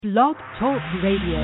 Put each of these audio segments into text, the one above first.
Blog Talk Radio.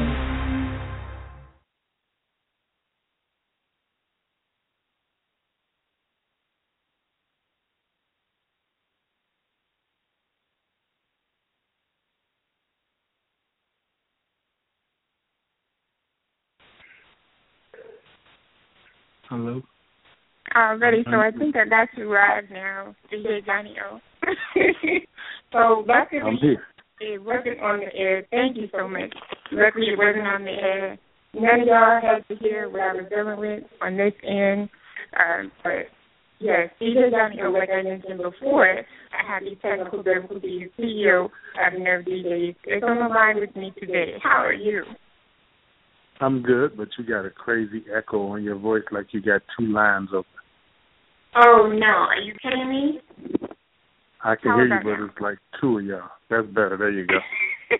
Hello. Already, so I think I got you right now, DJ Johnny O. So luckily, it wasn't on the air. Thank you so much. Luckily, it wasn't on the air. None of y'all had to hear what I was dealing with on this end. But yes, DJ Johnny O, like I mentioned before, I have the technical difficulties. CEO of Nerve DJs is on the line with me today. How are you? I'm good, but you got a crazy echo on your voice, like you got two lines open. Oh no, are you kidding me? I can hear you, but it's like two of y'all. That's better. There you go.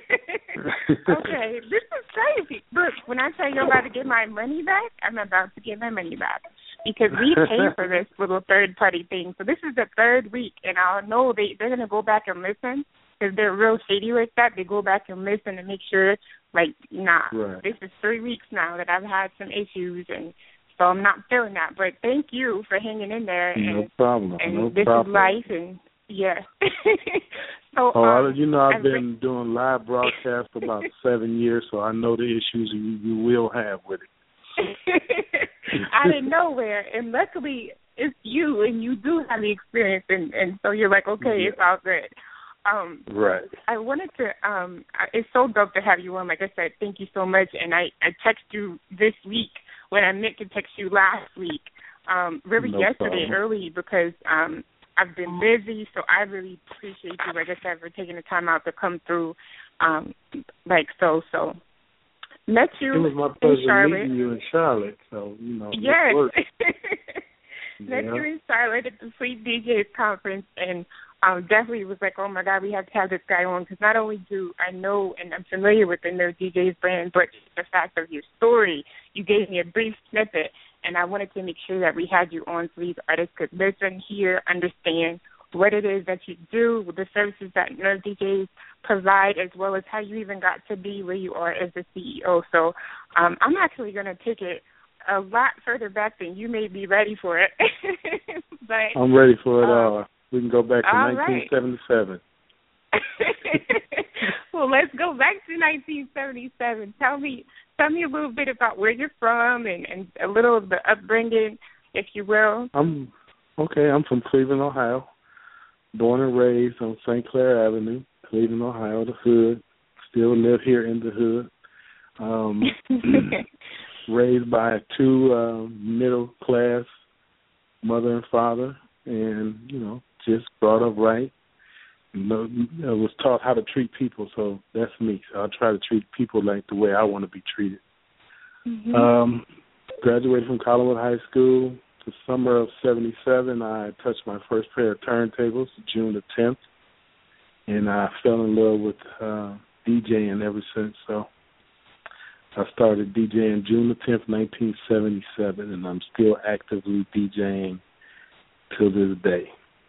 Okay, this is crazy. Look, when I tell you I'm about to get my money back, I'm about to get my money back. Because we paid for this little third-party thing. So this is the third week, and I know they're going to go back and listen. Because they're real shady like that. They go back and listen and make sure, like, right. This is 3 weeks now that I've had some issues, and so I'm not feeling that. But thank you for hanging in there. No problem. And this is life, and yeah. So, I've been doing live broadcasts for about 7 years, so I know the issues you will have with it. Out of nowhere, and luckily it's you, and you do have the experience, and so you're like, okay, It's all good. Right. I wanted to, it's so dope to have you on. Like I said, thank you so much. And I texted you this week when I meant to text you last week, yesterday early because I've been busy. So I really appreciate you, like I said, for taking the time out to come through. So met you in Charlotte. It was my pleasure meeting you in Charlotte. So, yes. Met you in Charlotte at the Sweet DJs conference, and definitely was like, oh, my God, we have to have this guy on, because not only do I know and I'm familiar with the Nerve DJs brand, but the fact of your story, you gave me a brief snippet, and I wanted to make sure that we had you on so these artists could listen, hear, understand what it is that you do, the services that Nerve DJs provide, as well as how you even got to be where you are as the CEO. So I'm actually going to take it a lot further back than you may be ready for it. But I'm ready for it all. We can go back to 1977. Right. Well, let's go back to 1977. Tell me a little bit about where you're from and a little of the upbringing, if you will. I'm from Cleveland, Ohio. Born and raised on St. Clair Avenue, Cleveland, Ohio, the hood. Still live here in the hood. Raised by two middle-class mother and father, and, just brought up right. Was taught how to treat people, so that's me. So I try to treat people like the way I want to be treated. Mm-hmm. Graduated from Collinwood High School. The summer of 77, I touched my first pair of turntables, June the 10th, and I fell in love with DJing ever since. So I started DJing June the 10th, 1977, and I'm still actively DJing till this day.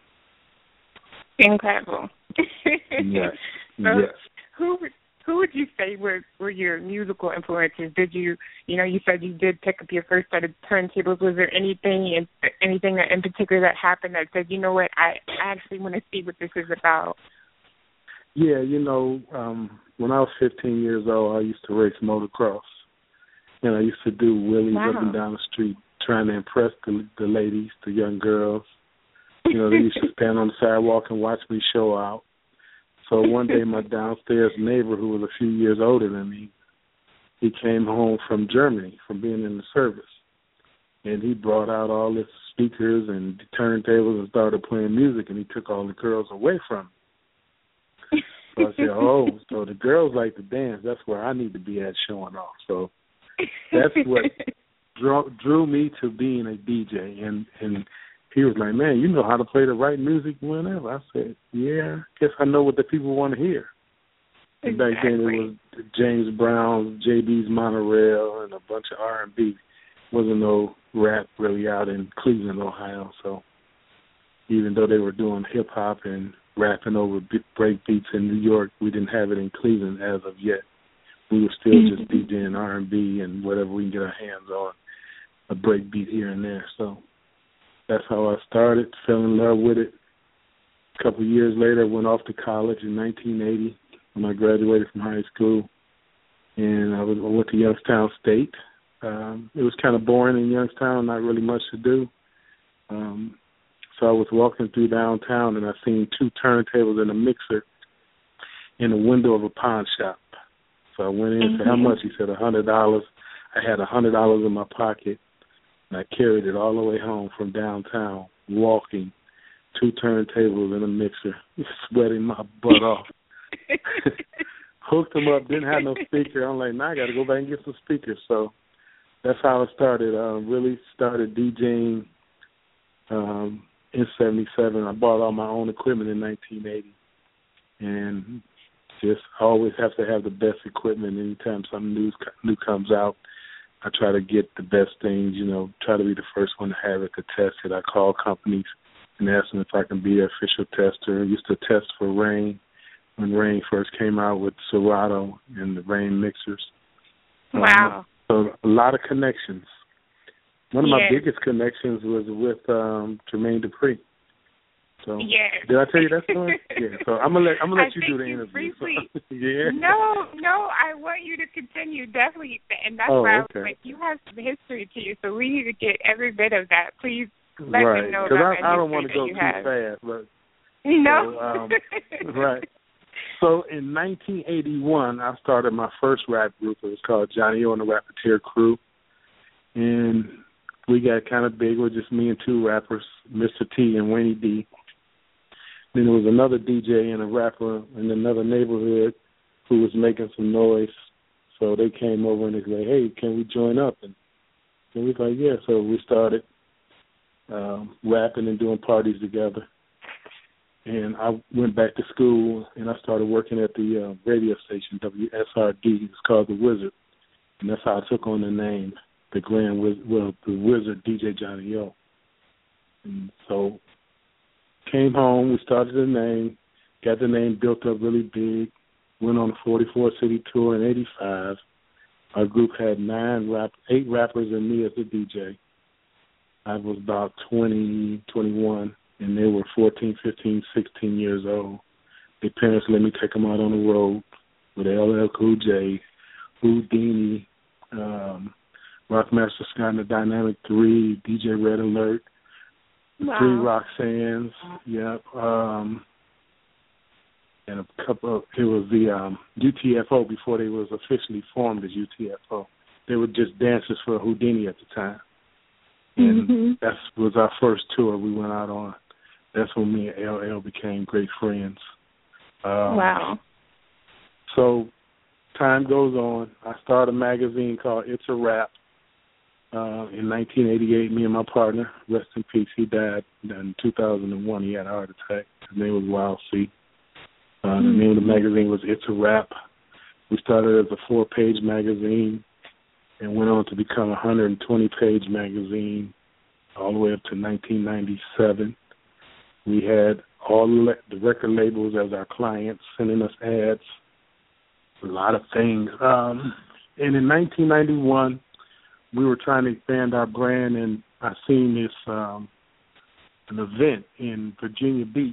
Incredible. Yes. So who would you say were your musical influences? Did you said you did pick up your first set of turntables. Was there anything that in particular that happened that said, you know what, I actually want to see what this is about? Yeah, when I was 15 years old, I used to race motocross, and I used to do wheelies up and down the street trying to impress the ladies, the young girls. They used to stand on the sidewalk and watch me show out. So one day my downstairs neighbor, who was a few years older than me, he came home from Germany from being in the service. And he brought out all his speakers and turntables and started playing music, and he took all the girls away from me. So I said, so the girls like to dance. That's where I need to be at showing off. So that's what drew me to being a DJ. And he was like, man, you know how to play the right music whenever. I said, yeah, I guess I know what the people want to hear. And back then it was James Brown, JB's Monorail, and a bunch of R&B. Wasn't no rap really out in Cleveland, Ohio. So even though they were doing hip-hop and rapping over break beats in New York, we didn't have it in Cleveland as of yet. we were still just DJing R&B and whatever we can get our hands on, a break beat here and there. So that's how I started, fell in love with it. A couple of years later, I went off to college in 1980 when I graduated from high school, and I went to Youngstown State. It was kind of boring in Youngstown, not really much to do. So I was walking through downtown, and I seen 2 turntables and a mixer in the window of a pawn shop. So I went in, said, how much? He said, $100. I had $100 in my pocket, and I carried it all the way home from downtown, walking, 2 turntables and a mixer, sweating my butt off. Hooked them up, didn't have no speaker. I'm like, now I got to go back and get some speakers. So that's how it started. Really started DJing in 77. I bought all my own equipment in 1980. And just always have to have the best equipment. Anytime something new comes out, I try to get the best things, try to be the first one to have it, to test it. I call companies and ask them if I can be their official tester. I used to test for Rain when Rain first came out with Serato and the Rain mixers. Wow. So a lot of connections. One of my biggest connections was with Jermaine Dupri. So did I tell you that story? Yeah. So I'm gonna let you do the interview. Briefly, yeah. No, I want you to continue definitely, and that's why I was like, you have some history to you, so we need to get every bit of that. Please let them know about that. Because I don't want to go too fast, but no. So, right. So in 1981, I started my first rap group. It was called Johnny O and the Rappeteer Crew, and we got kind of big with just me and 2 rappers, Mr. T and Wayne D. Then there was another DJ and a rapper in another neighborhood who was making some noise. So they came over and they said, hey, can we join up? And we was like, yeah. So we started rapping and doing parties together. And I went back to school and I started working at the radio station, WSRD. It's called The Wizard. And that's how I took on the name, the Wizard DJ Johnny O. And so came home, we started the name, got the name built up really big, went on a 44-city tour in 85. Our group had 8 rappers and me as a DJ. I was about 20, 21, and they were 14, 15, 16 years old. Their parents let me take them out on the road with LL Cool J, Houdini, Rockmaster Scott and the Dynamic 3, DJ Red Alert, wow. 3 Roxannes, and a couple. It was the UTFO before they was officially formed as UTFO. They were just dancers for Houdini at the time, and that was our first tour we went out on. That's when me and LL became great friends. Wow. So time goes on. I started a magazine called It's a Rap. In 1988, me and my partner, rest in peace, he died in 2001. He had a heart attack. His name was Wild C. The name of the magazine was It's a Rap. We started as a 4-page magazine and went on to become a 120-page magazine all the way up to 1997. We had all the record labels as our clients, sending us ads, a lot of things. And in 1991, we were trying to expand our brand, and I seen this an event in Virginia Beach.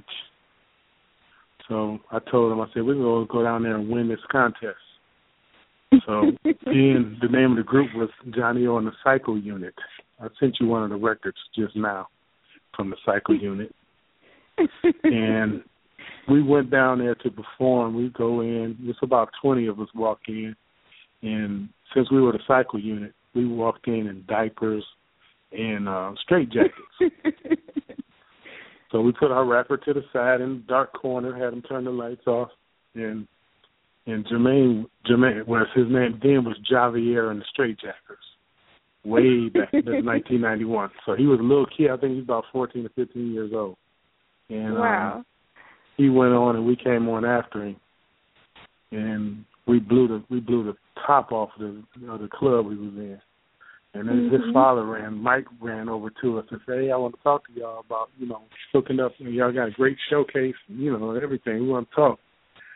So I told him, I said, we're going to go down there and win this contest. So then the name of the group was Johnny O and the Psycho Unit. I sent you one of the records just now from the Psycho Unit. And we went down there to perform. We go in. It's about 20 of us walk in. And since we were the Psycho Unit, we walked in diapers and straight jackets. So we put our rapper to the side in the dark corner, had him turn the lights off, and Jermaine, well, his name then was Javier and the Straight Jackers, way back in 1991. So he was a little kid. I think he was about 14 or 15 years old. And wow. He went on, and we came on after him, and we blew the top off of the club we was in. And then his father Mike ran over to us and said, hey, I want to talk to y'all about, hooking up. Y'all got a great showcase, everything. We want to talk.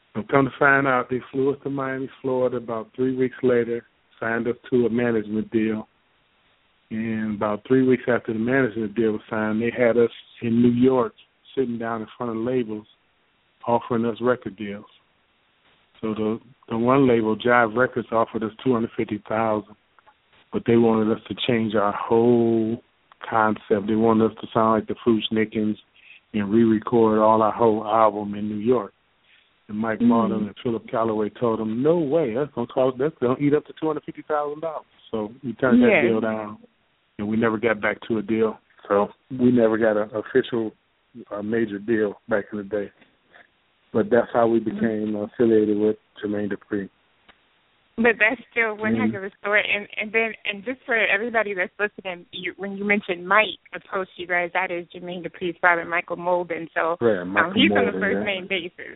And come to find out, they flew us to Miami, Florida about 3 weeks later, signed us to a management deal. And about 3 weeks after the management deal was signed, they had us in New York sitting down in front of labels offering us record deals. So the one label, Jive Records, offered us $250,000, but they wanted us to change our whole concept. They wanted us to sound like the Fu-Schnickens and re-record all our whole album in New York. And Mike Martin and Philip Calloway told them, no way, that's going to eat up to $250,000. So we turned that deal down, and we never got back to a deal. So we never got an official major deal back in the day. But that's how we became affiliated with Jermaine Dupri. But that's still one heck of a story. And just for everybody that's listening, when you mentioned Mike approached you guys, that is Jermaine Dupri's father, Michael Molden. So he's on the first name basis.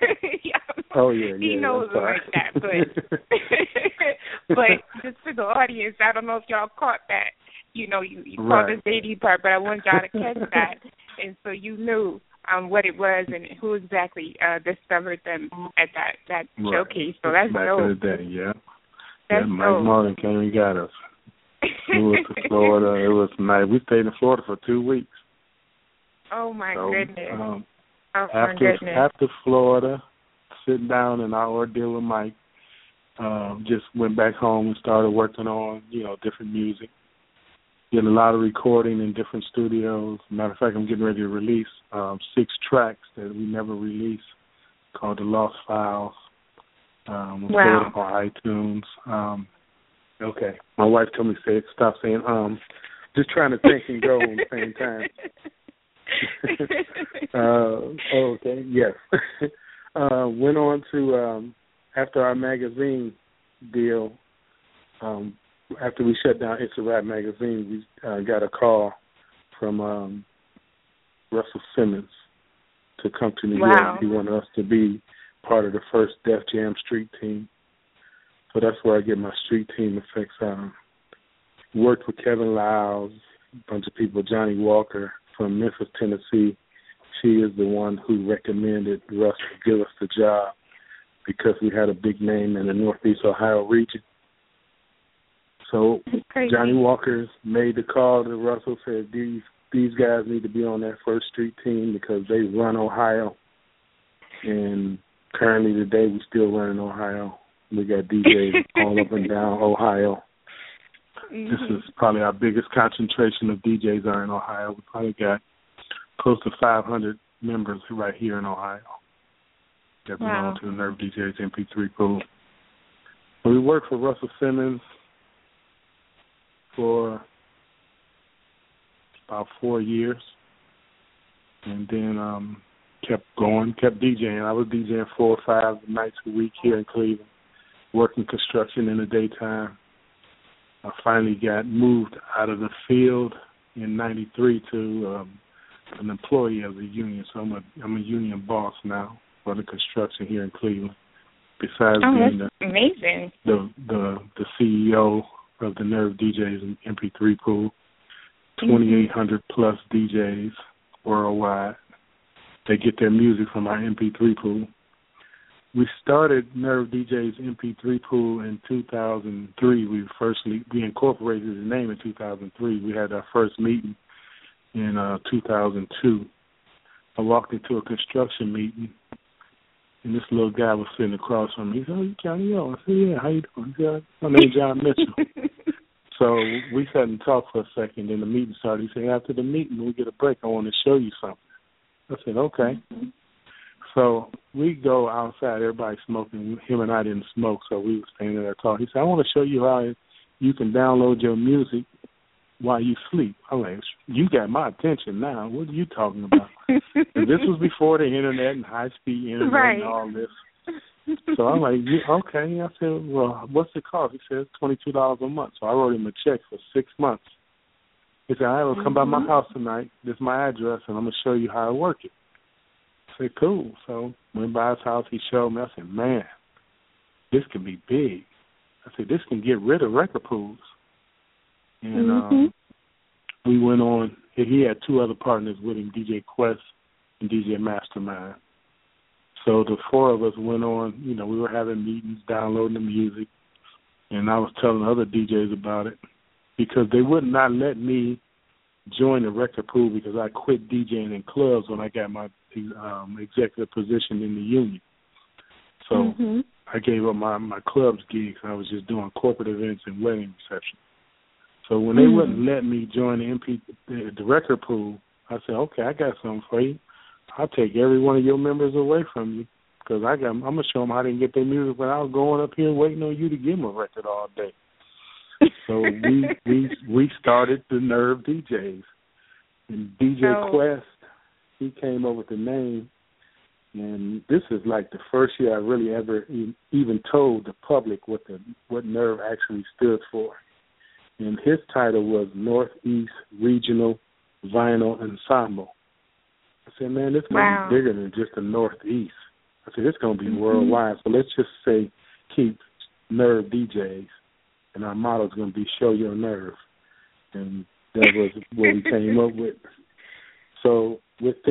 He knows it like that. But just for the audience, I don't know if y'all caught that. You caught the JD part, but I want y'all to catch that. And so you knew what it was and who exactly discovered them at that showcase. So that's back dope. in the day, Mike Martin came and got us. We went to Florida. It was nice. We stayed in Florida for 2 weeks. Oh my goodness! After Florida, sitting down in our ordeal with Mike, just went back home and started working on different music. Did a lot of recording in different studios. Matter of fact, I'm getting ready to release 6 tracks that we never released called The Lost Files. We'll put it up on iTunes. Okay. My wife told me to stop saying just trying to think and go at the same time. Okay, yes. Went on to, after our magazine deal, after we shut down It's a Rap magazine, we got a call from Russell Simmons to come to New York. He wanted us to be part of the first Def Jam street team. So that's where I get my street team effects. Worked with Kevin Lyles, a bunch of people, Johnny Walker from Memphis, Tennessee. She is the one who recommended Russ to give us the job because we had a big name in the Northeast Ohio region. So Johnny Walker made the call to Russell, said these guys need to be on that first street team because they run Ohio. And currently today we still run in Ohio. We got DJs all up and down Ohio. This is probably our biggest concentration of DJs are in Ohio. We probably got close to 500 members right here in Ohio that belong to the Nerve DJs MP3 pool. So we worked for Russell Simmons for about 4 years, and then kept DJing. I was DJing 4 or 5 nights a week here in Cleveland, working construction in the daytime. I finally got moved out of the field in '93 to an employee of the union, so I'm a union boss now for the construction here in Cleveland. Besides being amazing. The CEO of the Nerve DJs and MP3 pool, 2,800 plus DJs worldwide. They get their music from our MP3 pool. We started Nerve DJs MP3 pool in 2003. We incorporated the name in 2003. We had our first meeting in 2002. I walked into a construction meeting, and this little guy was sitting across from me. He said, "Oh, you Johnny O?" I said, "Yeah, how you doing?" He said, "My name's John Mitchell." So we sat and talked for a second, and the meeting started. He said, "After the meeting, we get a break. I want to show you something." I said, "Okay." So we go outside. Everybody's smoking. Him and I didn't smoke, so we were standing there talking. He said, "I want to show you how you can download your music while you sleep." I'm like, "You got my attention now. What are you talking about?" And this was before the internet and high-speed internet and all this. So I'm like, "Okay." I said, "Well, what's it cost?" He said, $22 a month. So I wrote him a check for 6 months. He said, "All right, well, come by my house tonight. This is my address, and I'm going to show you how I work it." I said, "Cool." So went by his house. He showed me. I said, "Man, this can be big." I said, "This can get rid of record pools." And we went on. He had 2 other partners with him, DJ Quest and DJ Mastermind. So So the four of us went on, we were having meetings, downloading the music, and I was telling other DJs about it because they would not let me join the record pool because I quit DJing in clubs when I got my executive position in the union. So I gave up my clubs gigs. I was just doing corporate events and wedding receptions. So when they wouldn't let me join the record pool, I said, okay, I got something for you. I'll take every one of your members away from you because I'm going to show them how they can get their music without going up here waiting on you to give them a record all day. So we started the Nerve DJs. And DJ Quest, he came up with the name. And this is like the first year I really ever even told the public what Nerve actually stood for. And his title was Northeast Regional Vinyl Ensemble. I said, man, this is going to be bigger than just the Northeast. I said, it's going to be worldwide. So let's just say keep Nerve DJs. And our motto is going to be show your nerve. And that was what we came up with. So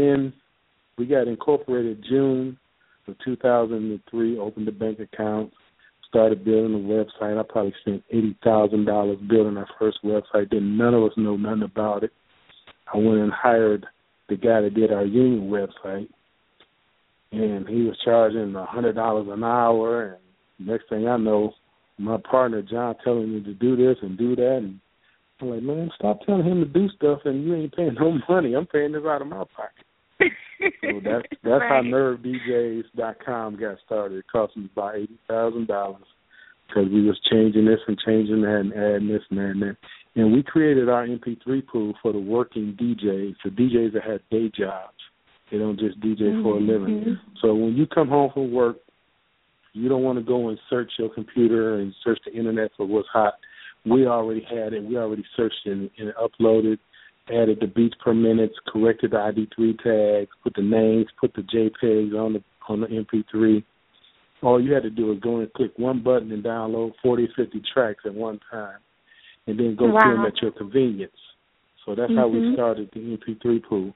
we got incorporated June of 2003, opened a bank account, started building a website. I probably spent $80,000 building our first website. None of us know nothing about it. I went and hired the guy that did our union website, and he was charging $100 an hour. And next thing I know, my partner John telling me to do this and do that, and I'm like, man, stop telling him to do stuff, and you ain't paying no money. I'm paying this out of my pocket. So that's how NerveDJs.com got started. It cost me about $80,000 because we was changing this and changing that and adding this and adding that. And we created our MP3 pool for the working DJs, the DJs that had day jobs. They don't just DJ for a living. So when you come home from work, you don't want to go and search your computer and search the internet for what's hot. We already had it. We already searched it and uploaded, added the beats per minute, corrected the ID3 tags, put the names, put the JPEGs on the MP3. All you had to do was go and click one button and download 40, 50 tracks at one time, and then go to them at your convenience. So that's how we started the MP3 pool.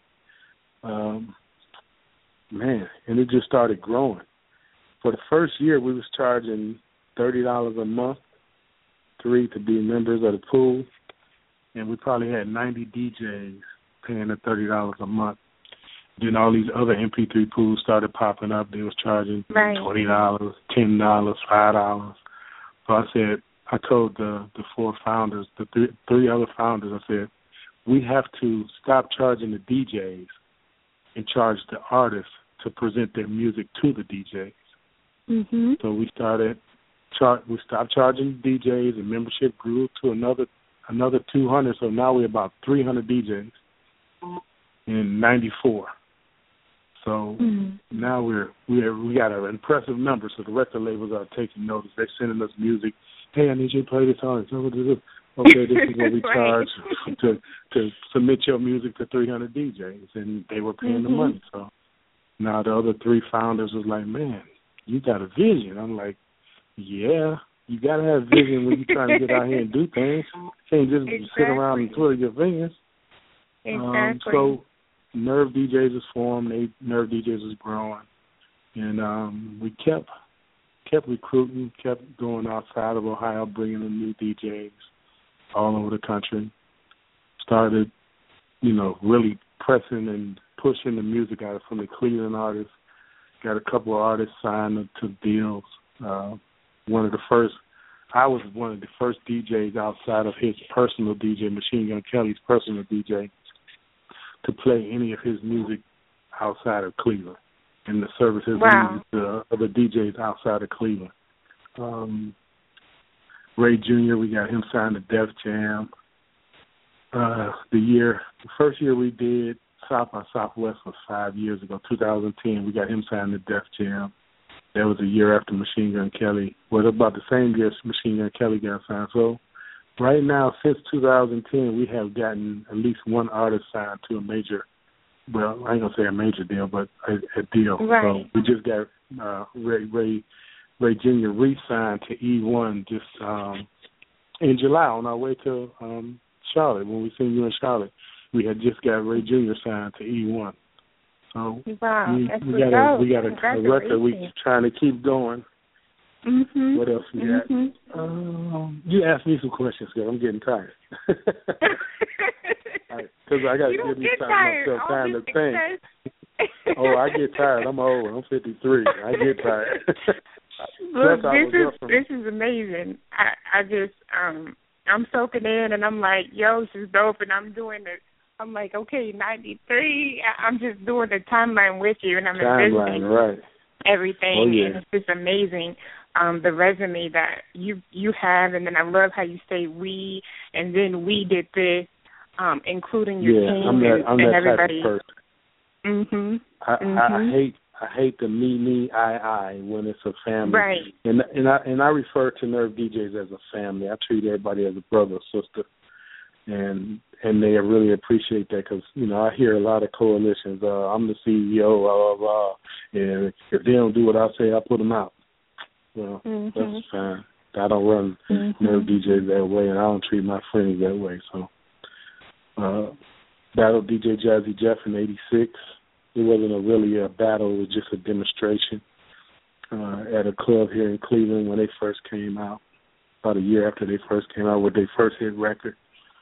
And it just started growing. For the first year, we was charging $30 a month, to be members of the pool, and we probably had 90 DJs paying the $30 a month. Then all these other MP3 pools started popping up. They was charging $20, $10, $5. So I told the four founders, the three other founders, I said, we have to stop charging the DJs and charge the artists to present their music to the DJs. So we stopped charging DJs, and membership grew to another 200. So now we're about 300 DJs in '94. So now we got an impressive number. So the record labels are taking notice. They're sending us music. Hey, I need you to play this song. Okay, this is what we charge to submit your music to 300 DJs, and they were paying the money. So now the other three founders was like, man, you got a vision. I'm like, yeah, you got to have vision when you're trying to get out here and do things. You can't just sit around and twiddle your fingers. So Nerve DJs is formed. Nerve DJs is growing. And we kept recruiting, kept going outside of Ohio, bringing in new DJs all over the country. Started, really pressing and pushing the music out from the Cleveland artists. Got a couple of artists signed to deals. I was one of the first DJs outside of his personal DJ, Machine Gun Kelly's personal DJ, to play any of his music outside of Cleveland and the services to other DJs outside of Cleveland. Ray Jr., we got him signed to Def Jam. The first year we did South by Southwest was 5 years ago, 2010. We got him signed to Def Jam. That was a year after Machine Gun Kelly. Well, about the same year Machine Gun Kelly got signed. So right now, since 2010, we have gotten at least one artist signed to a major, well, I ain't going to say a major deal, but a deal. Right. So we just got Ray Jr. re-signed to E1 just in July on our way to Charlotte. When we seen you in Charlotte, we had just got Ray Jr. signed to E1. So wow, we got a record we trying to keep going. Mm-hmm. What else we got? You asked me some questions, girl. I'm getting tired. Because I got to give myself time to think. Oh, I get tired. I'm old. I'm 53. I get tired. Look, this is amazing. I just I'm soaking in, and I'm like, yo, this is dope, and I'm doing it. I'm like, okay, 93. I'm just doing the timeline with you, and I'm envisioning everything, and it's just amazing. The resume that you have, and then I love how you say we, and then we did this, including your team and everybody. Type of person. I hate the me I when it's a family. Right. And I refer to Nerve DJs as a family. I treat everybody as a brother or sister, and they really appreciate that because I hear a lot of coalitions. I'm the CEO, blah blah blah, and if they don't do what I say, I put them out. Well, that's fine. I don't run Nerve DJs that way, and I don't treat my friends that way. So, battled DJ Jazzy Jeff in '86. It wasn't really a battle. It was just a demonstration at a club here in Cleveland when they first came out, about a year after they first came out with their first hit record.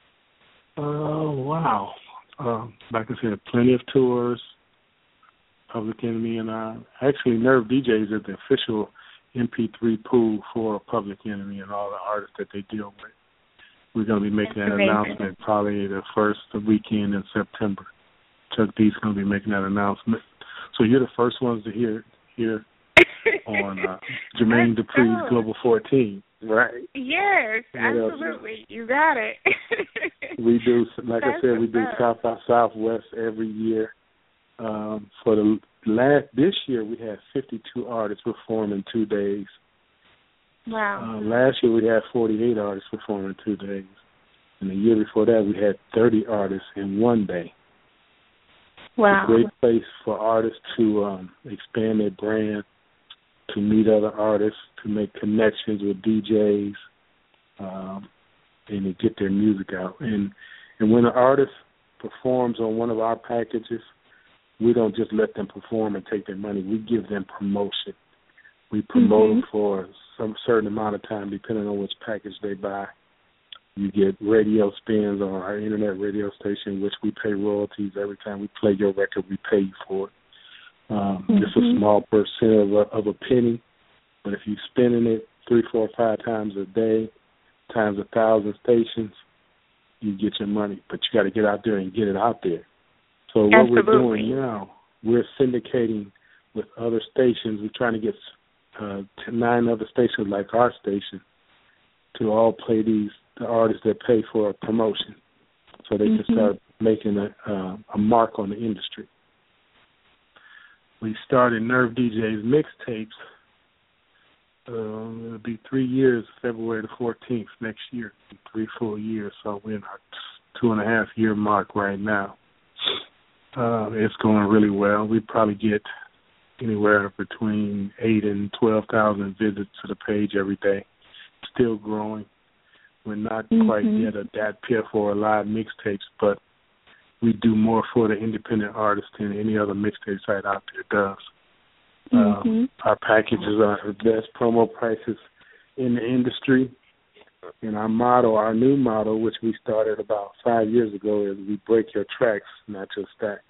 Wow. Like I said, plenty of tours, Public Enemy, and actually Nerve DJs is the official MP3 pool for Public Enemy and all the artists that they deal with. We're going to be making that announcement probably the first weekend in September. Chuck D's going to be making that announcement. So you're the first ones to hear on Jermaine Dupri's Global 14, right? Yes, absolutely. You got it. We do, like I said, we do South by Southwest every year. For this year, we had 52 artists perform in 2 days. Wow. Last year, we had 48 artists perform in 2 days. And the year before that, we had 30 artists in 1 day. Wow. It's a great place for artists to expand their brand, to meet other artists, to make connections with DJs, and to get their music out. And when an artist performs on one of our packages, we don't just let them perform and take their money. We give them promotion. We promote them for some certain amount of time, depending on which package they buy. You get radio spins on our internet radio station, which we pay royalties every time we play your record. We pay you for it. Just a small percent of a penny, but if you're spinning it 3, 4, 5 times a day, times 1,000 stations, you get your money. But you got to get out there and get it out there. So what we're doing now, we're syndicating with other stations. We're trying to get 9 other stations like our station to all play the artists that pay for a promotion, so they can start making a mark on the industry. We started Nerve DJs mixtapes. It'll be 3 years, February the 14th next year, 3 full years. So we're in our 2.5-year mark right now. It's going really well. We probably get anywhere between 8,000 and 12,000 visits to the page every day. Still growing. We're not quite yet at that pit for live mixtapes, but we do more for the independent artists than any other mixtape site out there does. Our packages are the best promo prices in the industry. And our new motto, which we started about 5 years ago, is we break your tracks, not your stacks.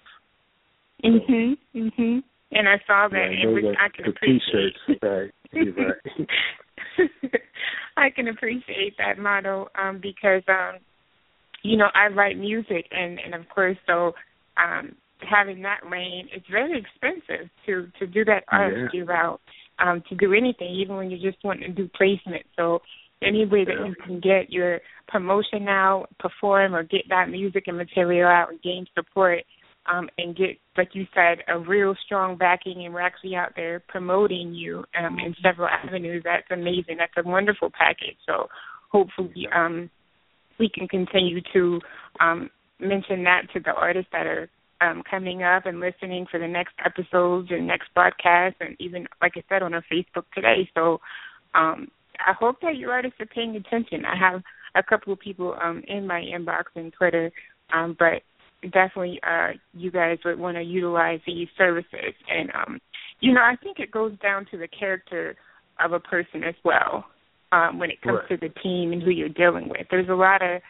And I saw that, and I can appreciate the T-shirts, right? You're right. I can appreciate that motto because, I write music, and of course, so having that lane, it's very expensive to do that RSG route, to do anything, even when you just want to do placement. So any way that you can get your promotion out, perform, or get that music and material out and gain support, and get, like you said, a real strong backing, and we're actually out there promoting you in several avenues. That's amazing. That's a wonderful package. So hopefully we can continue to mention that to the artists that are coming up and listening for the next episodes and next broadcasts, and even, like I said, on our Facebook today. So I hope that your artists are paying attention. I have a couple of people in my inbox and Twitter, but definitely you guys would want to utilize these services. And, I think it goes down to the character of a person as well when it comes to the team and who you're dealing with. There's a lot of,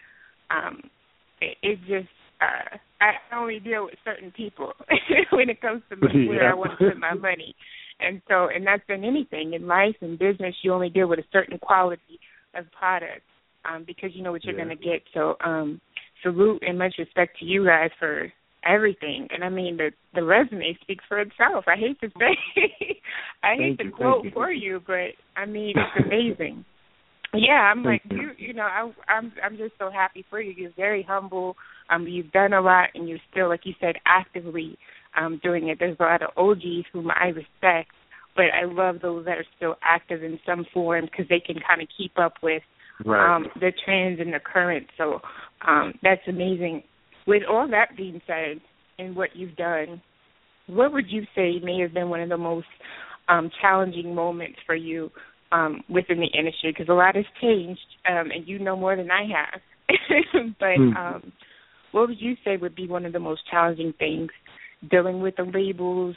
I only deal with certain people when it comes to where I want to put my money. And that's in anything. In life and business, you only deal with a certain quality of product because you know what you're going to get. So salute and much respect to you guys for everything. And, I mean, the resume speaks for itself. I hate to say, I hate to quote for you, but, I mean, it's amazing. Yeah, I'm like, I'm just so happy for you. You're very humble. You've done a lot, and you're still, like you said, actively doing it. There's a lot of OGs whom I respect, but I love those that are still active in some form because they can kind of keep up with the trends and the current. So that's amazing. With all that being said and what you've done, what would you say may have been one of the most challenging moments for you within the industry? Because a lot has changed, and you know more than I have. But what would you say would be one of the most challenging things, dealing with the labels,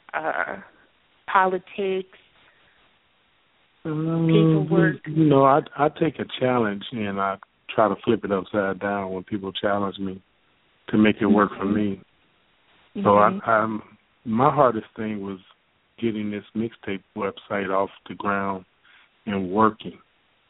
politics, paperwork? I take a challenge and I try to flip it upside down when people challenge me to make it work for me. So my hardest thing was getting this mixtape website off the ground and working.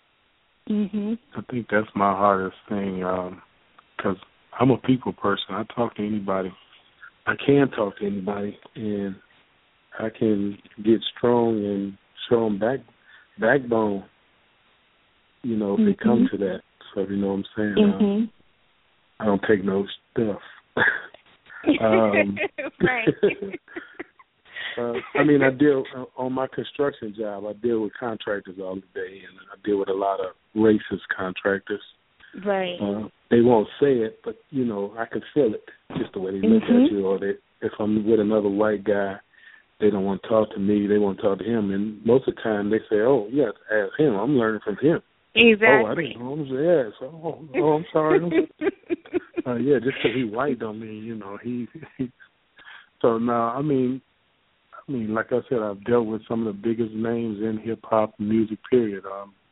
I think that's my hardest thing because I'm a people person. I talk to anybody. I can talk to anybody, and I can get strong and show them backbone, if they come to that. So, you know what I'm saying? I don't take no stuff. I mean, I deal on my construction job. I deal with contractors all the day, and I deal with a lot of racist contractors. Right. They won't say it, but I can feel it just the way they look at you. Or if I'm with another white guy, they don't want to talk to me. They want to talk to him, and most of the time they say, "Oh, you have to ask him. I'm learning from him." Exactly. Oh, I didn't know. I'm sorry. Just because he's white don't mean he. So now, I mean, like I said, I've dealt with some of the biggest names in hip hop music. Period.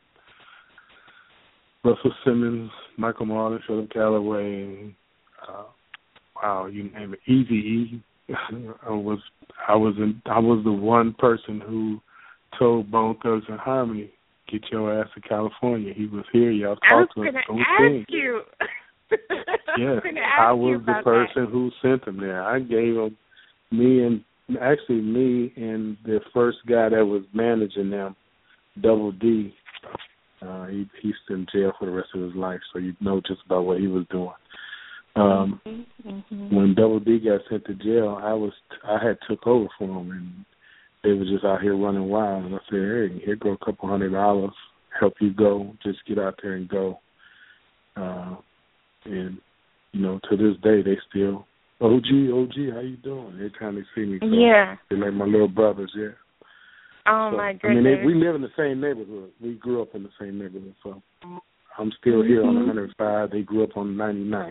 Russell Simmons, Michael Marley, Philip Calloway. You name it. Eazy-E. I was the one person who told Bone Thugs and Harmony, "Get your ass to California." He was here. Y'all talk to him. I was going to ask you. Yes, I was the person who sent him there. I gave him me and the first guy that was managing them, Double D. He's in jail for the rest of his life, so you know just about what he was doing. When Double D got sent to jail, I had took over for him, and they were just out here running wild. And I said, "Hey, here go $200, help you go. Just get out there and go." And to this day, they still OG, how you doing? Every time they see me, so they're like my little brothers. Yeah. Oh, my goodness. I mean, we live in the same neighborhood. We grew up in the same neighborhood, so I'm still here on 105. They grew up on 99.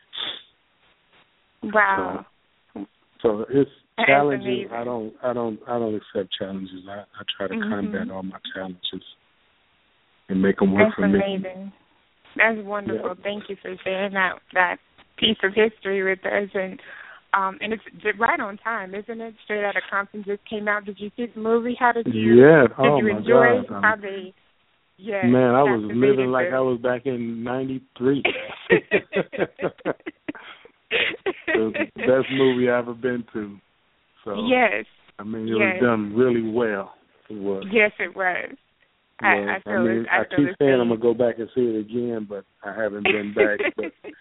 Wow. So it's challenges. I don't accept challenges. I try to combat all my challenges and make them work for me. That's amazing. That's wonderful. Yeah. Thank you for sharing that piece of history with us, and it's right on time, isn't it? Straight Outta Compton just came out. Did you see the movie? How did you? Yeah. Did you enjoy how they? Yeah. Man, I was living like I was back in '93. The best movie I ever been to. So yes. I mean, it was done really well. It was. Yes, it was. I keep saying I'm gonna go back and see it again, but I haven't been back.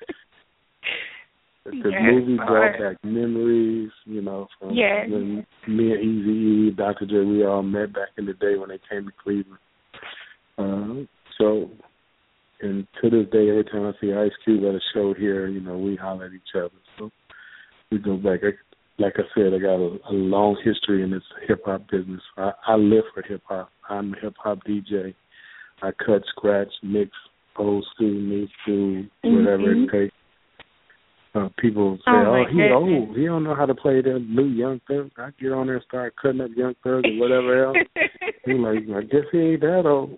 But the movie brought back memories, from when me and Eazy-E, Dr. J, we all met back in the day when they came to Cleveland. And to this day, every time I see Ice Cube at a show here, we holler at each other. So we go back. Like I said, I got a long history in this hip-hop business. I live for hip-hop. I'm a hip-hop DJ. I cut, scratch, mix, old school, new school, whatever it takes. People say, he's old. He don't know how to play the new Young Thugs. I get on there and start cutting up Young Thugs or whatever else. He's like, I guess he ain't that old.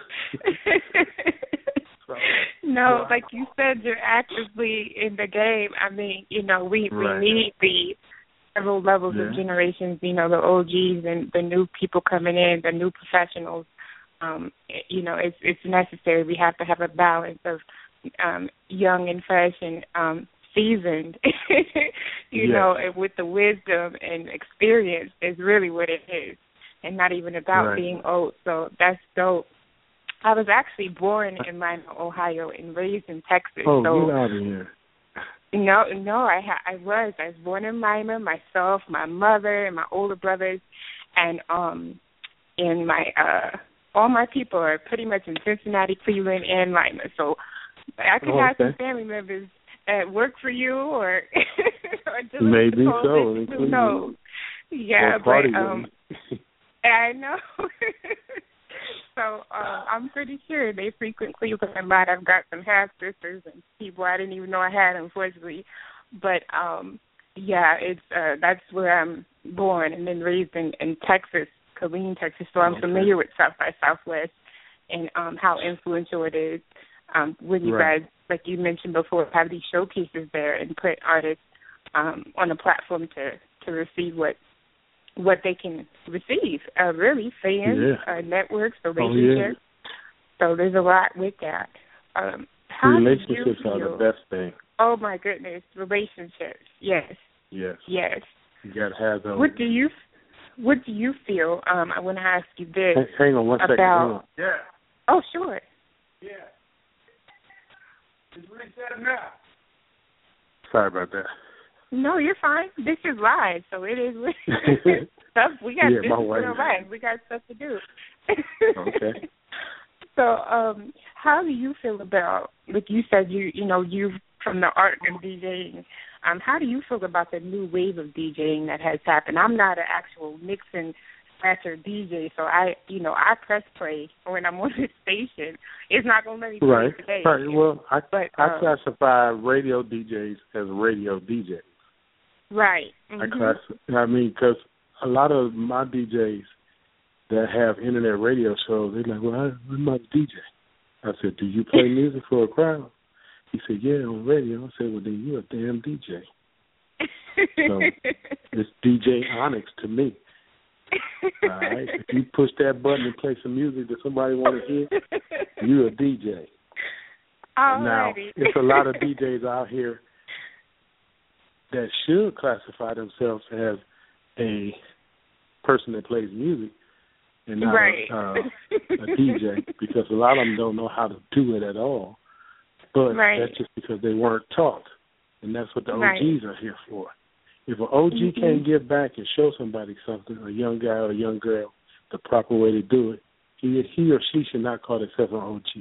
No, like you said, you're actively in the game. I mean, we need the several levels of generations, the OGs and the new people coming in, the new professionals. It's necessary. We have to have a balance of young and fresh and seasoned, and with the wisdom and experience is really what it is, and not even about being old. So that's dope. I was actually born in Lima, Ohio, and raised in Texas. Oh, so get out of here. No, I was. I was born in Lima, myself, my mother, and my older brothers, and my all my people are pretty much in Cincinnati, Cleveland, and Lima. So I could have some family members that work for you, or just maybe so. Who knows? Yeah, but I know. So I'm pretty sure they frequent Cleveland a lot. I've got some half sisters and people I didn't even know I had, unfortunately. But it's that's where I'm born and then raised in Texas, Killeen, Texas. So I'm familiar with South by Southwest and how influential it is when you guys, like you mentioned before, have these showcases there and put artists on a platform to receive what they can receive, really, fans, networks, relationships. So there's a lot with that. Relationships are the best thing. Oh, my goodness, relationships, yes. You got to have those. What do you feel, I want to ask you this. Hang on one second. Hang on. Yeah. Oh, sure. Yeah. It's reset now. Sorry about that. No, you're fine. This is live, so it is stuff. We got this live. We got stuff to do. Okay. So, how do you feel about, like you said, you from the art of DJing? How do you feel about the new wave of DJing that has happened? I'm not an actual mixing scratcher DJ, so I press play when I'm on the station. It's not going to let me play today. Right. Well, I classify radio DJs as radio DJs. Right. Mm-hmm. Because a lot of my DJs that have internet radio shows, they're like, well, I'm not a DJ. I said, do you play music for a crowd? He said, yeah, on radio. I said, well, then you're a damn DJ. So it's DJ Onyx to me. All right? If you push that button and play some music that somebody want to hear, you're a DJ. Alrighty. Now, it's a lot of DJs out here that should classify themselves as a person that plays music and not a DJ, because a lot of them don't know how to do it at all. But that's just because they weren't taught, and that's what the OGs are here for. If an OG can't give back and show somebody something, a young guy or a young girl, the proper way to do it, he or she should not call themselves an OG.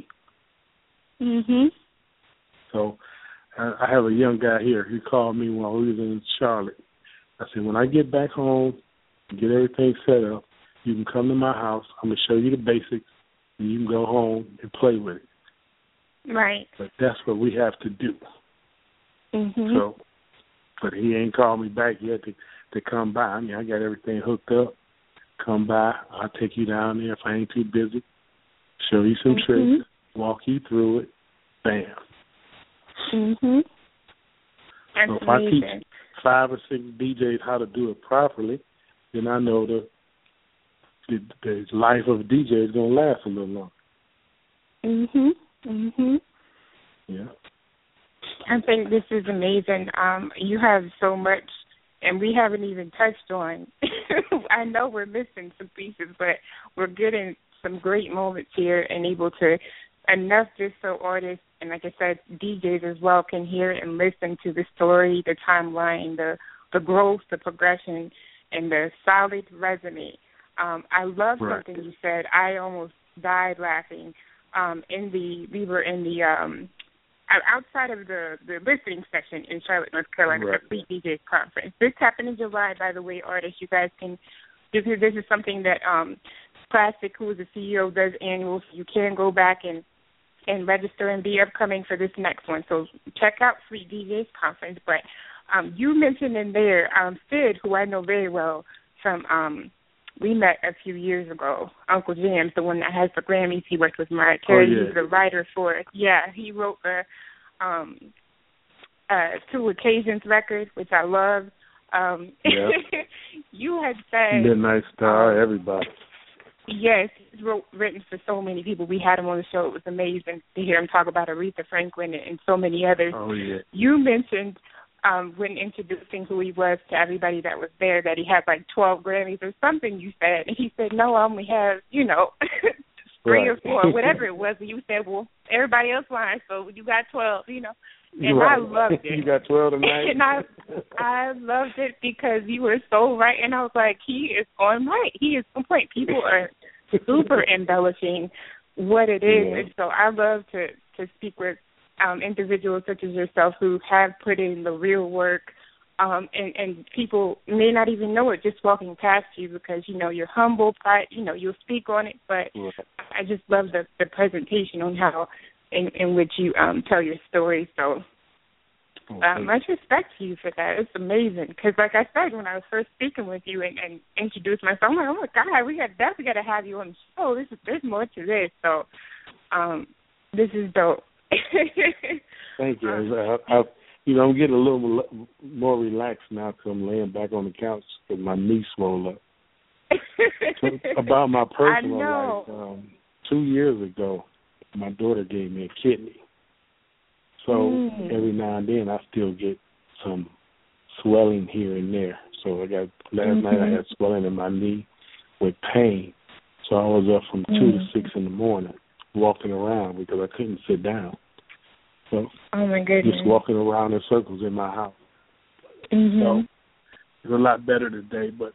Mhm. So I have a young guy here. He called me while we was in Charlotte. I said, when I get back home, get everything set up, you can come to my house. I'm going to show you the basics, and you can go home and play with it. Right. But that's what we have to do. Mhm. So, but he ain't called me back yet to come by. I mean, I got everything hooked up. Come by. I'll take you down there if I ain't too busy. Show you some tricks. Walk you through it. Bam. Mhm. That's so if amazing. I teach 5 or 6 DJs how to do it properly, then I know the life of a DJ is going to last a little longer. Mhm. Mhm. Yeah. I think this is amazing. You have so much, and we haven't even touched on. I know we're missing some pieces, but we're getting some great moments here and able to enough just so artists and, like I said, DJs as well can hear and listen to the story, the timeline, the growth, the progression, and the solid resume. I love something you said. I almost died laughing. We were in the outside of the listening section in Charlotte, North Carolina, for Fleet DJs Conference. This happened in July, by the way, artists. You guys can. This is something that Classic, who is the CEO, does annual. So you can go back and and register and be upcoming for this next one. So check out Sweet DJs Conference. But you mentioned in there Sid, who I know very well from we met a few years ago. Uncle Jam's, the one that has the Grammys. He worked with Mariah Carey. Oh, yeah. He's the writer for it. Yeah, he wrote the Two Occasions record, which I love. Yep. You had said Midnight Star, everybody. Yes, he's written for so many people. We had him on the show. It was amazing to hear him talk about Aretha Franklin and so many others. Oh, yeah. You mentioned when introducing who he was to everybody that was there that he had like 12 Grammys or something, you said. And he said, no, I only have, 3 or 4, whatever it was. And you said, well, everybody else lying, so you got 12, And right. I loved it. You got 12 tonight? And I loved it because you were so right. And I was like, he is on right. He is on point. People are super embellishing what it is. Yeah. And so I love to speak with individuals such as yourself who have put in the real work, and people may not even know it just walking past you because, you're humble, you'll speak on it. But yeah. I just love the presentation on how in which you tell your story. So much respect to you for that. It's amazing because, like I said, when I was first speaking with you and introduced myself, I'm like, oh, my God, we definitely got to have you on the show. There's more to this. So this is dope. Thank you. I'm getting a little more relaxed now because I'm laying back on the couch because my knee swole up. So about my personal life, 2 years ago, my daughter gave me a kidney. So every now and then I still get some swelling here and there. So last night I had swelling in my knee with pain. So I was up from 2 to 6 in the morning walking around because I couldn't sit down. So oh my goodness. Just walking around in circles in my house. So it's a lot better today, but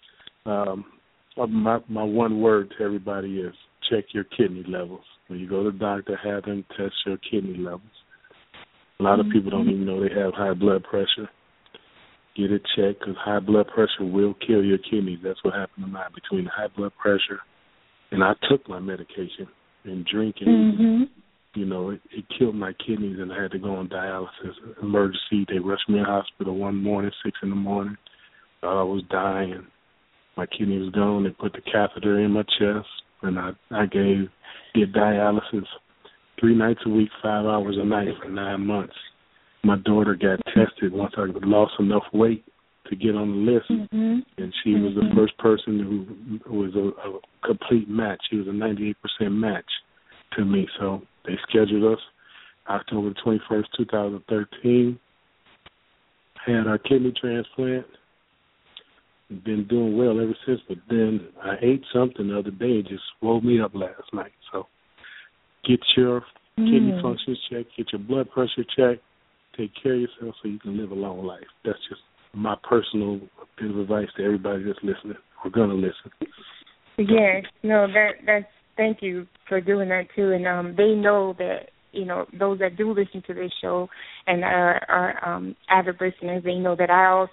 my one word to everybody is check your kidney levels. When you go to the doctor, have them test your kidney levels. A lot of people don't even know they have high blood pressure. Get it checked because high blood pressure will kill your kidneys. That's what happened to mine between the high blood pressure and I took my medication and drinking. It killed my kidneys and I had to go on dialysis. Emergency. They rushed me in the hospital one morning, 6 in the morning. Thought I was dying. My kidney was gone. They put the catheter in my chest and I did dialysis 3 nights a week, 5 hours a night for 9 months. My daughter got tested once I lost enough weight to get on the list, and she was the first person who was a complete match. She was a 98% match to me. So they scheduled us October 21st, 2013. Had our kidney transplant. Been doing well ever since, but then I ate something the other day and just woke me up last night. So get your kidney functions checked, get your blood pressure checked, take care of yourself so you can live a long life. That's just my personal bit of advice to everybody that's listening or going to listen. Yes, no, that's thank you for doing that too. And they know that, those that do listen to this show and are avid listeners, they know that I'll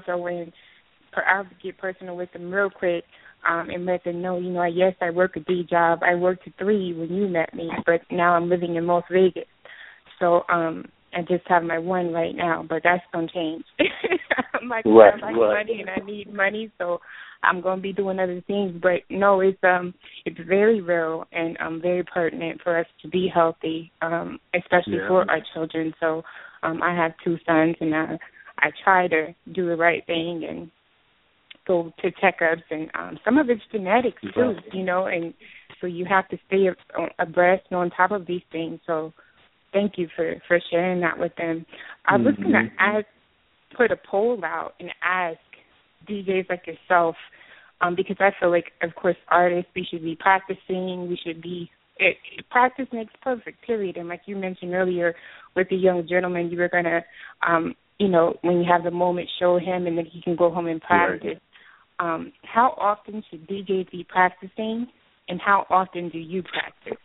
get personal with them real quick and let them know, yes, I work a D job. I worked a 3 when you met me, but now I'm living in Las Vegas. So I just have my 1 right now, but that's going to change. I like money and I need money, so I'm going to be doing other things. But no, it's very real and very pertinent for us to be healthy, especially for our children. So I have 2 sons, and I try to do the right thing and go to checkups, and some of it's genetics too, and so you have to stay abreast and on top of these things. So thank you for sharing that with them. I was going to put a poll out and ask DJs like yourself, because I feel like, of course, artists, we should be practicing. Practice makes perfect, period. And like you mentioned earlier with the young gentleman, you were going to, when you have the moment, show him, and then he can go home and practice. Right. How often should DJs be practicing, and how often do you practice?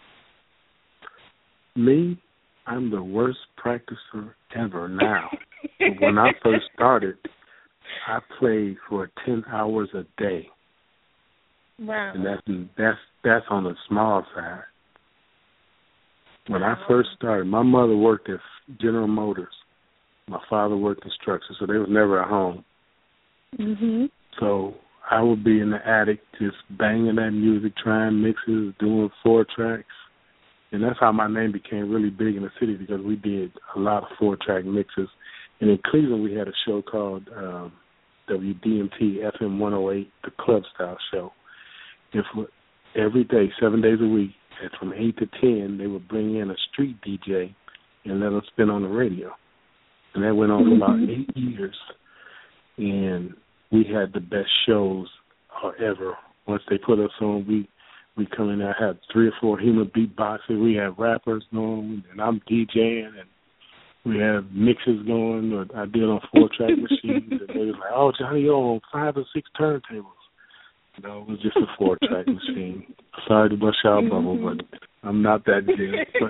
Me, I'm the worst practicer ever now. When I first started, I played for 10 hours a day. Wow. And that's on the small side. When I first started, my mother worked at General Motors. My father worked construction, so they was never at home. Mhm. So I would be in the attic just banging that music, trying mixes, doing 4 tracks. And that's how my name became really big in the city, because we did a lot of 4-track mixes. And in Cleveland, we had a show called WDMT FM 108, the club style show. Every day, 7 days a week, from 8 to 10, they would bring in a street DJ and let them spin on the radio. And that went on for about 8 years. And we had the best shows ever. Once they put us on, we come in there, have 3 or 4 human beatboxers. We have rappers going, and I'm DJing, and we have mixes going. Or I did on 4-track machines. And they was like, "Oh, Johnny, you're on 5 or 6 turntables." No, it was just a 4-track machine. Sorry to bust y'all bubble, but I'm not that good.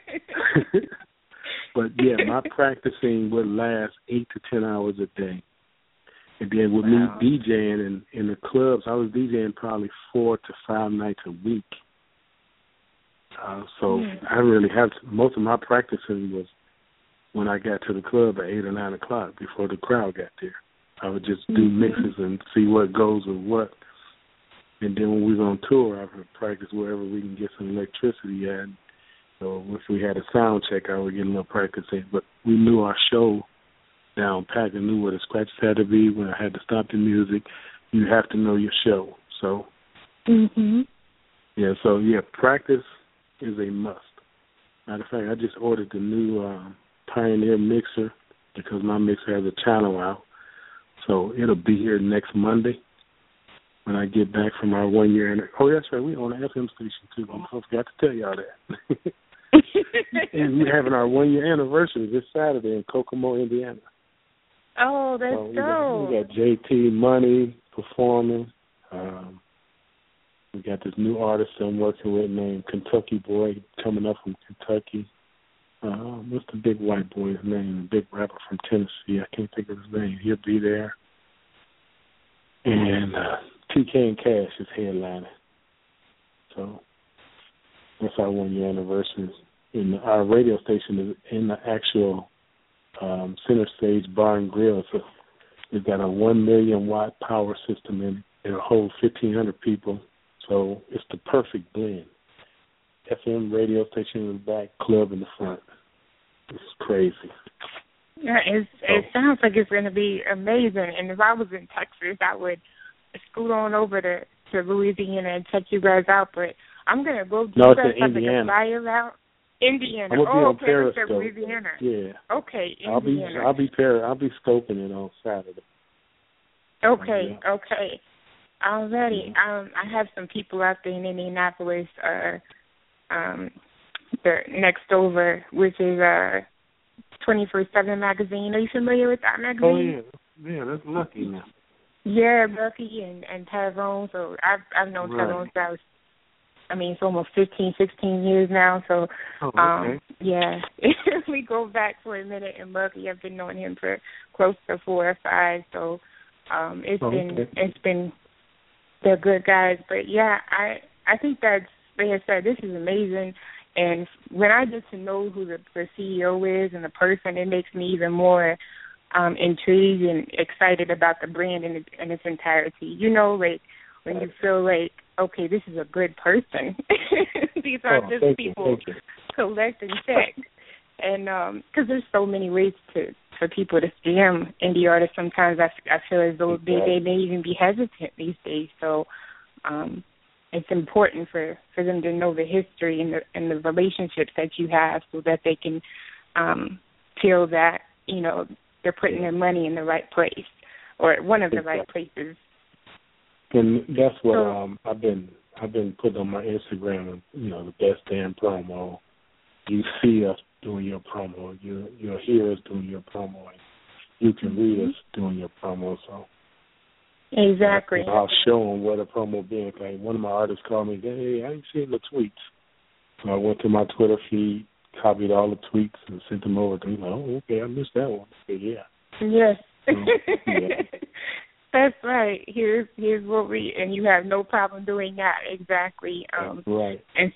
But yeah, my practicing would last 8 to 10 hours a day. And then with me DJing in the clubs, I was DJing probably 4 to 5 nights a week. So I really had most of my practicing was when I got to the club at 8 or 9 o'clock before the crowd got there. I would just do mixes and see what goes with what. And then when we was on tour, I would practice wherever we can get some electricity at. So if we had a sound check, I would get a little practice in. But we knew our show down pat and knew where the scratches had to be, when I had to stop the music. You have to know your show. So, practice is a must. Matter of fact, I just ordered the new Pioneer mixer because my mixer has a channel out. So it'll be here next Monday when I get back from our 1 year. Oh, that's right. We own an FM station, too. I forgot to tell y'all that. And we're having our 1 year anniversary this Saturday in Kokomo, Indiana. Oh, that's dope. We got JT Money performing. We got this new artist I'm working with named Kentucky Boy coming up from Kentucky. What's the big white boy's name? The big rapper from Tennessee. I can't think of his name. He'll be there. And TK and Cash is headlining. So that's our 1 year anniversary. And our radio station is in the actual center stage bar and grill. So it's got a 1 million watt power system in it. It'll hold 1,500 people. So it's the perfect blend. FM radio station in the back, club in the front. It's crazy. Yeah, it sounds like it's going to be amazing. And if I was in Texas, I would scoot on over to Louisiana and check you guys out. But I'm going to go. No, it's in Indiana. Flyer out? Indiana. I'm gonna be on Periscope. Louisiana. Yeah. Okay, Indiana. I'll be scoping it on Saturday. Okay. Already. I have some people out there in Indianapolis. The Next Over, which is 24/7 magazine. Are you familiar with that magazine? Oh yeah, that's Lucky now. Yeah, Lucky and Tyrone. So I've known Tyrone since it's almost 15, 16 years now. So yeah, we go back for a minute. And Lucky, I've been knowing him for close to 4 or 5. So it's been they're good guys. But yeah, I think that's, like I said, this is amazing. And when I get to know who the CEO is and the person, it makes me even more intrigued and excited about the brand in its entirety. You know, like when you feel like, okay, this is a good person. These are just people collecting checks. And because there's so many ways for people to scam indie artists, sometimes I feel as though they may even be hesitant these days. So it's important for them to know the history and the relationships that you have, so that they can feel that, you know, they're putting their money in the right place, or one of the right places. And that's what I've been putting on my Instagram. You know, the best damn promo. You see us doing your promo. You'll hear us doing your promo. You can read us doing your promo. So. Exactly. I'll show them what a promo being. Like one of my artists called me, hey, I ain't seen the tweets. So I went to my Twitter feed, copied all the tweets, and sent them over to them. Oh, okay, I missed that one. I said, yeah. Yes. Yeah. That's right. Here's what and you have no problem doing that. Exactly. Right. And so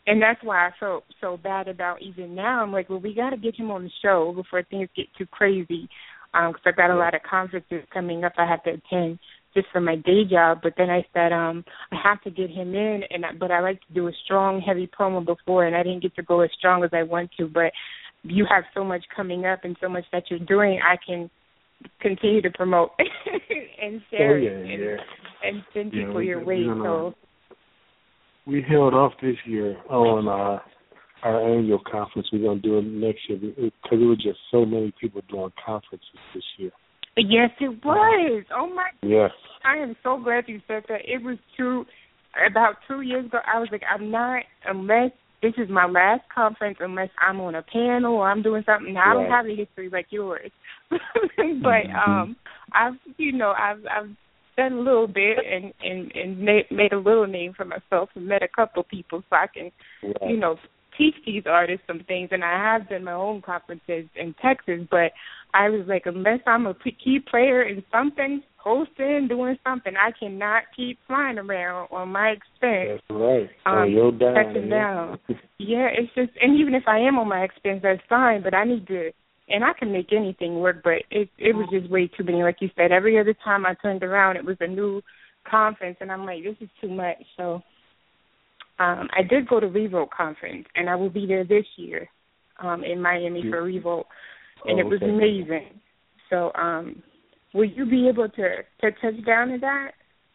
And that's why I felt so bad about even now. I'm like, well, we got to get him on the show before things get too crazy, because I've got a lot of conferences coming up I have to attend just for my day job. But then I said I have to get him in, but I like to do a strong, heavy promo before, and I didn't get to go as strong as I want to. But you have so much coming up and so much that you're doing, I can continue to promote and share and send people your way. So we held off this year on our annual conference. We're going to do it next year because there were just so many people doing conferences this year. Yes, it was. Oh, my God. Yes. I am so glad you said that. It was about 2 years ago, I was like, I'm not, unless this is my last conference, unless I'm on a panel or I'm doing something. Now, I don't have a history like yours. But I've done a little bit and made a little name for myself and met a couple people so I can, teach these artists some things. And I have done my own conferences in Texas, but I was like, unless I'm a key player in something, hosting, doing something, I cannot keep flying around on my expense. That's right. You're down. Yeah, it's just, and even if I am on my expense, that's fine, but I need to. And I can make anything work, but it was just way too many. Like you said, every other time I turned around, it was a new conference, and I'm like, this is too much. So I did go to Revolt conference, and I will be there this year in Miami for Revolt, and it was amazing. So will you be able to touch down to that?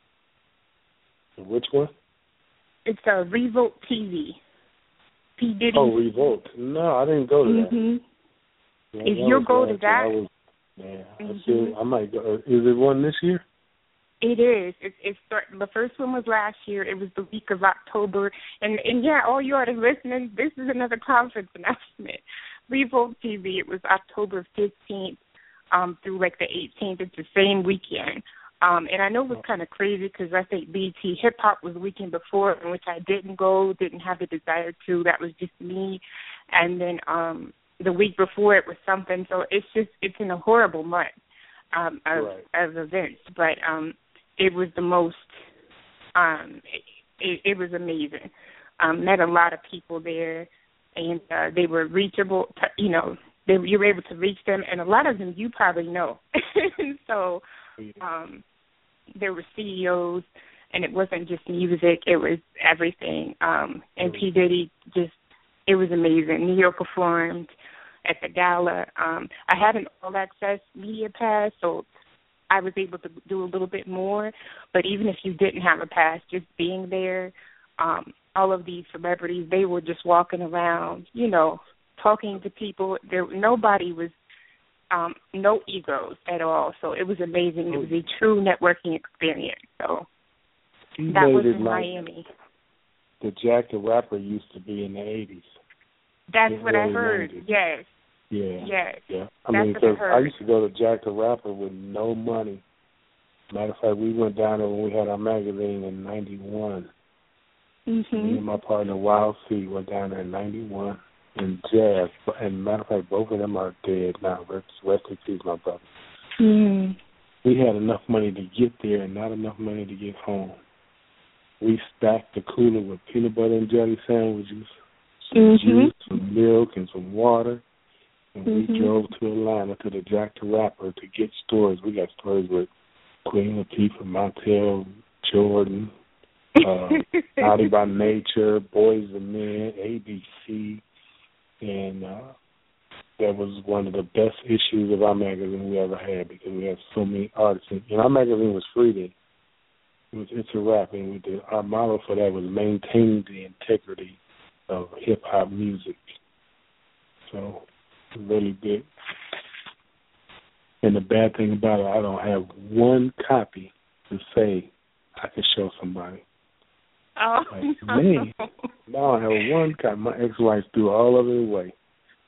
Which one? It's Revolt TV. P. Diddy. Oh, Revolt. No, I didn't go to that. Yeah, if you go to that, I might go. Is it one this year? It is. It's the first one was last year. It was the week of October, and all you artists listening, this is another conference announcement. Revolt TV. It was October 15th through like the 18th. It's the same weekend. And I know it was kind of crazy because I think BT Hip Hop was the weekend before, in which I didn't go, didn't have the desire to. That was just me, and then the week before it was something. So it's in a horrible month of events. But it was the most, it was amazing. Met a lot of people there, and they were reachable, you were able to reach them, and a lot of them you probably know. So there were CEOs, and it wasn't just music, it was everything. And P. Diddy it was amazing. Neo performed at the gala. I had an all-access media pass, so I was able to do a little bit more. But even if you didn't have a pass, just being there, all of these celebrities, they were just walking around, talking to people. Nobody was, no egos at all. So it was amazing. It was a true networking experience. So that was in Miami. The Jack the Rapper used to be in the 80s. That's what I heard. 90s. Yes. Yeah. Yes. Yeah. I used to go to Jack the Rapper with no money. Matter of fact, we went down there when we had our magazine in 91. Me and my partner Wild C went down there in 91 and Jazz. And matter of fact, both of them are dead now. Rest in peace, my brother. We had enough money to get there and not enough money to get home. We stacked the cooler with peanut butter and jelly sandwiches, some juice, some milk, and some water. And we drove to Atlanta to the Jack the Rapper to get stories. We got stories with Queen Latifah, Montel, Jordan, Naughty by Nature, Boys and Men, ABC. And that was one of the best issues of our magazine we ever had because we had so many artists. And our magazine was free then. It's a Rap, and our motto for that was maintain the integrity of hip-hop music. So, really good. And the bad thing about it, I don't have one copy to say I can show somebody. Oh, man, I don't have one copy. My ex-wife threw all of it away.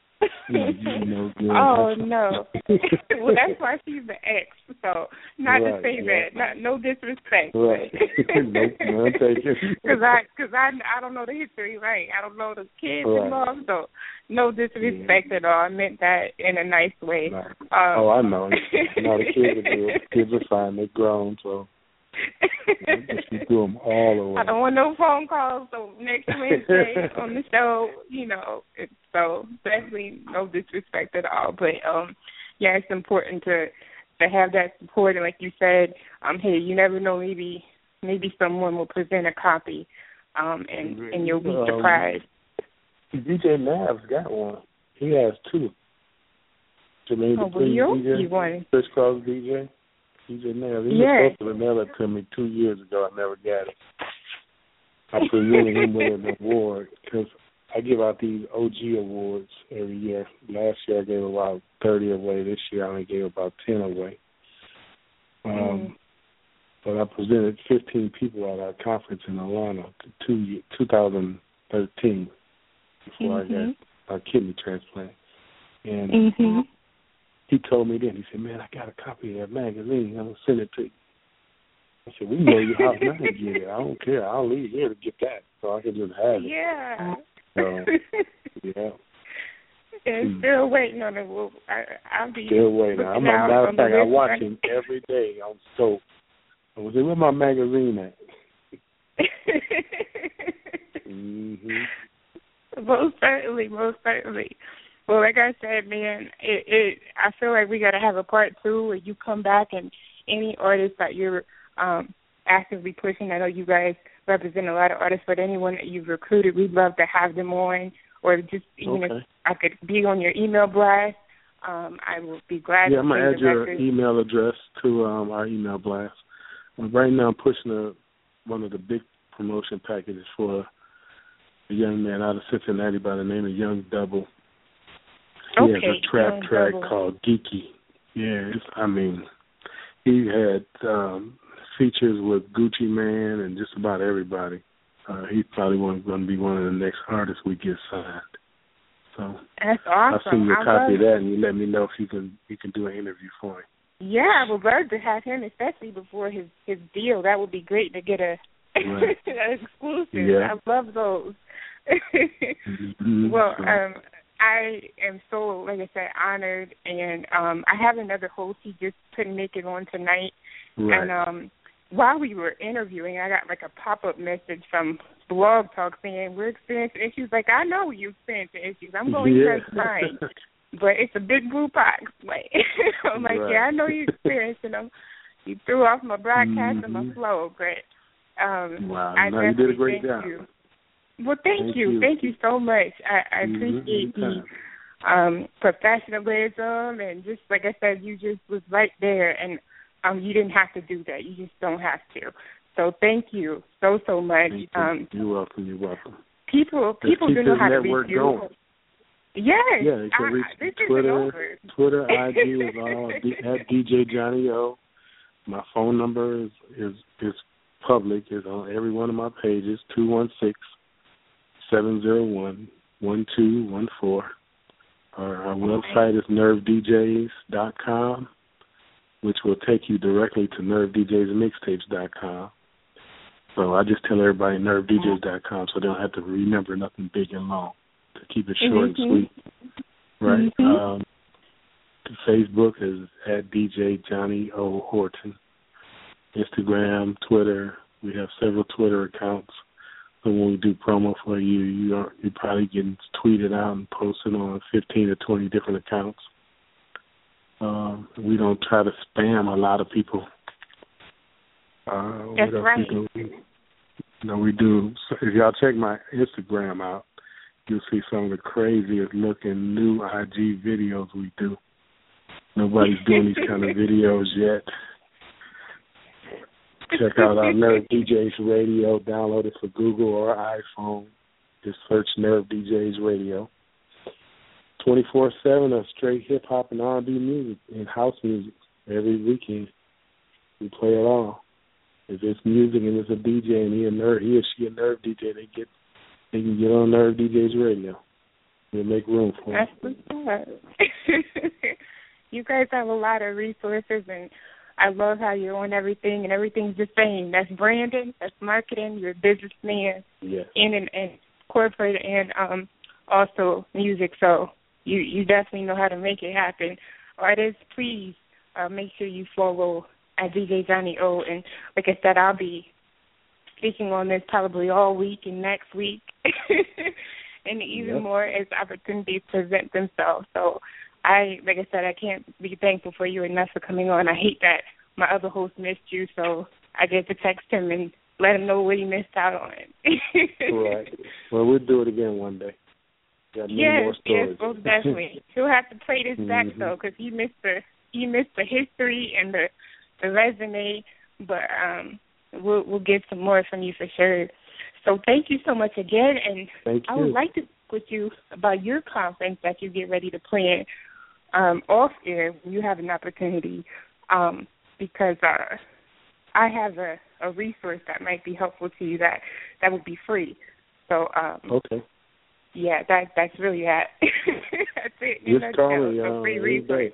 Oh, no. Well, that's why she's the ex, so not to say that. No disrespect. Right. Nope, none taken. Because I don't know the history, right? I don't know the kids involved, so no disrespect at all. I meant that in a nice way. I know. No, the kids are good. Kids are fine. They're grown, so You threw them all away. I don't want no phone calls. So next Wednesday on the show, so definitely no disrespect at all. But yeah, it's important to have that support. And like you said, hey, you never know. Maybe someone will present a copy, and you'll be surprised. DJ Nav's got one. He has two. Jermaine you won. Chris Cross DJ. DJ Nav. He was supposed to mail it to me 2 years ago. I never got it. I presented him with an award because I give out these OG awards every year. Last year I gave about 30 away. This year I only gave about 10 away. But I presented 15 people at our conference in Atlanta in 2013 before I got a kidney transplant. And he told me then, he said, man, I got a copy of that magazine. I'm going to send it to you. I said, we know your house now to get it. I don't care. I'll leave here to get that so I can just have it. Yeah. So, yeah. And still waiting on it. I'll be still waiting. I'm a matter of fact, I watch him every day on Scope. I was like, where's my magazine at? Most certainly. Well, like I said, man, I feel like we got to have a part 2 where you come back and any artist that you're actively pushing. I know you guys represent a lot of artists, but anyone that you've recruited, we'd love to have them on, or just even if I could be on your email blast, I will be glad. Yeah, I'm going to add your email address to our email blast. Right now I'm pushing one of the big promotion packages for a young man out of Cincinnati by the name of Young Double. He has a trap track called Geeky. Yeah, he had features with Gucci Mane and just about everybody. He's probably going to be one of the next artists we get signed. So that's awesome. I'll send you a copy of that, and you let me know if you can do an interview for him. Yeah, I would love to have him, especially before his deal. That would be great to get an exclusive. Yeah. I love those. Well, I am so, like I said, honored, and I have another host. He just couldn't make it on tonight. Right. And while we were interviewing, I got like a pop-up message from Blog Talk saying, we're experiencing issues. Like, I know you experiencing issues. I'm going to try mine. But it's a big blue box. Like, I'm like, yeah, I know you're experiencing them. You threw off my broadcast and my flow, but wow, I you did a great job. You. Well, thank you. Thank you so much. I appreciate the professionalism, and just like I said, you just was right there, and you didn't have to do that. You just don't have to. So thank you so much. You're welcome. You're welcome. People do know how to reach you. Going. Yes. Yeah, you can reach Twitter, IG is all at DJ Johnny O. My phone number is public. It's on every one of my pages, 216-701-1214. Our website is nervedjs.com, which will take you directly to nervedjsmixtapes.com. So I just tell everybody nervedjs.com so they don't have to remember nothing big and long. To keep it short and sweet, right? Facebook is at DJ Johnny O. Horton. Instagram, Twitter. We have several Twitter accounts. So when we do promo for you, you're probably getting tweeted out and posted on 15 or 20 different accounts. We don't try to spam a lot of people. That's right. We do. So if y'all check my Instagram out, you'll see some of the craziest looking new IG videos we do. Nobody's doing these kind of videos yet. Check out our Nerve DJs Radio. Download it for Google or iPhone. Just search Nerve DJs Radio. 24/7 of straight hip hop and R&B music and house music every weekend. We play it all. If it's music and it's a DJ and he or she a Nerve DJ, they can get on Nerve DJs Radio. We'll make room for them. That's what's up. You guys have a lot of resources, and I love how you're on everything, and everything's the same. That's branding, that's marketing, you're a businessman, yes. and corporate, and also music. So you definitely know how to make it happen. Artists, please make sure you follow at DJ Johnny O. And like I said, I'll be speaking on this probably all week and next week, and even more as opportunities present themselves. So like I said, I can't be thankful for you enough for coming on. I hate that my other host missed you, so I get to text him and let him know what he missed out on. Right. Well, we'll do it again one day. Got more stories. Yes, most definitely. He'll have to play this back though, because he missed the history and the resume. But we'll get some more from you for sure. So thank you so much again, and I would like to speak with you about your conference that you get ready to plan off air when you have an opportunity, because I have a resource that might be helpful to you that would be free. So okay. Yeah, that's really that. That's it. Just call me. A free resource.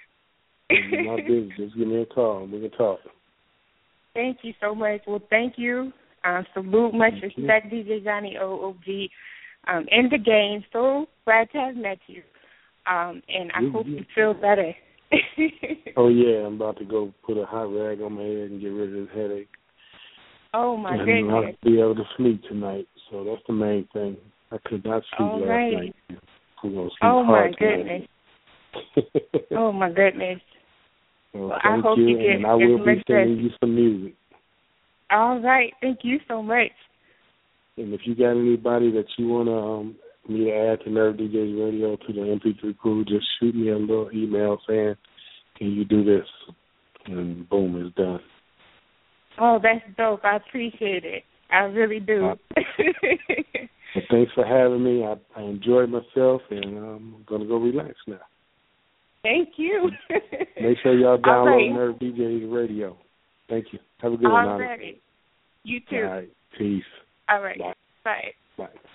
My business. Just give me a call. We can talk. Thank you so much. Well, thank you. Salute, much respect, DJ Johnny OOG. In the game. So glad to have met you. And I hope you feel better. Oh, yeah. I'm about to go put a hot rag on my head and get rid of this headache. Oh, my goodness. I'll be able to sleep tonight. So that's the main thing. I could not sleep last night. I'm going to sleep hard tonight. Oh, my goodness. Well, I hope you get and I will be sending you some music. All right. Thank you so much. And if you got anybody that you want me to add to Nerve DJs Radio to the MP3 pool, just shoot me a little email saying, can you do this? And boom, it's done. Oh, that's dope. I appreciate it. I really do. Well, thanks for having me. I enjoyed myself, and I'm going to go relax now. Thank you. Make sure y'all download Nerve DJs Radio. Thank you. Have a good one. All righty. You too. All right. Peace. All right. Bye. Bye. Bye.